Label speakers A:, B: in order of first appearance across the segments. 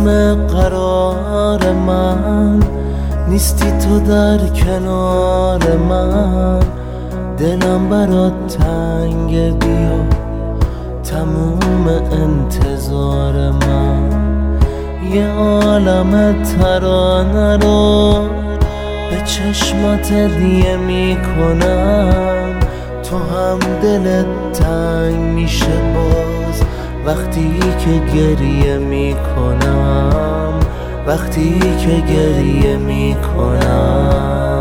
A: همه قرار من، نیستی تو در کنار من. دلم برات تنگ، بیا تموم انتظار من. یه عالم ترانه رو به چشمات هدیه میکنم. تو هم دلت تنگ میشه باز وقتی که گریه میکنم، وقتی که گریه میکنم.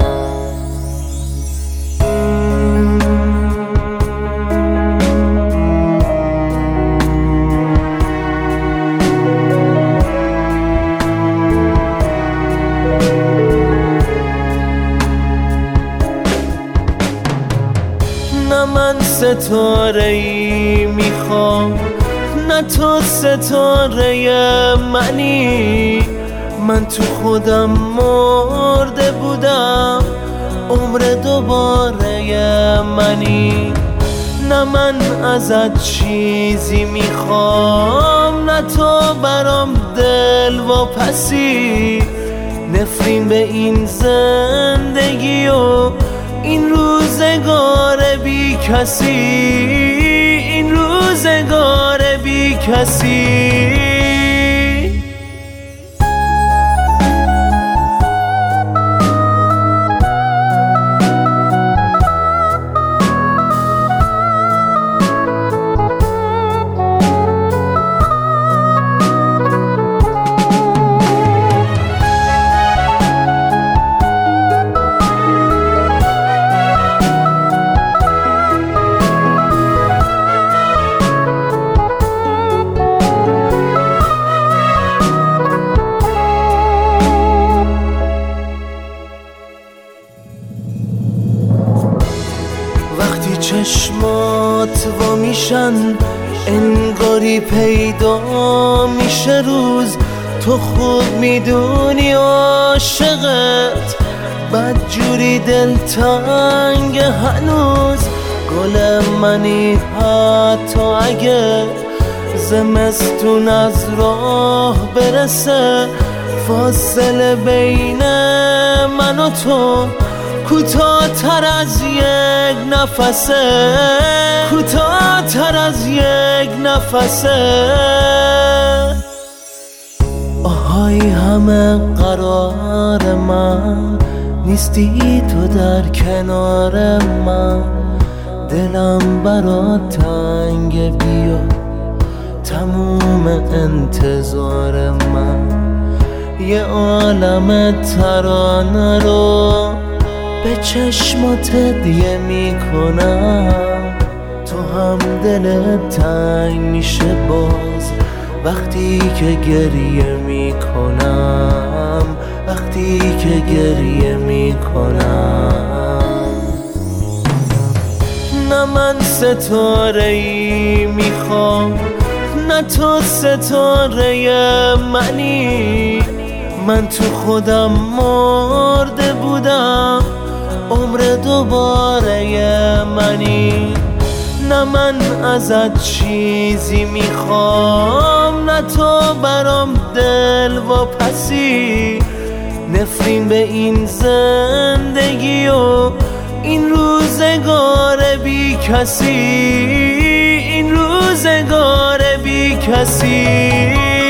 A: نه من ستاره‌ای میخوام، نه تو ستاره منی. من تو خودم مرده بودم، عمر دوباره منی. نه من ازت چیزی میخوام، نه تو برام دل و پسی. نفرین به این زندگی و این روزگار بی کسی، این روزگار بی کسی. وقتی چشمات وا میشن انگاری پیدا میشه روز. تو خوب میدونی عاشقت بدجوری دلتنگ هنوز. گل منی حتی اگه زمستون از راه برسه. فاصله بین من و تو کوتاه‌تر از یک نفسه، کوتاه‌تر از یک نفسه. آهای همه قرار من، نیستی تو در کنار من. دلم برات تنگ، بیا تموم انتظار من. یه عالم ترانه رو به چشمات هدیه میکنم. تو هم دلت تنگ میشه باز وقتی که گریه میکنم، وقتی که گریه میکنم. نه من ستاره‌ای میخوام، نه تو ستاره منی. من تو خودم مرده بودم، عمر دوباره منی. نه من ازت چیزی میخوام، نه تو برام دل و پسی. نفرین به این زندگی و این روزگار بی کسی، این روزگار بی کسی.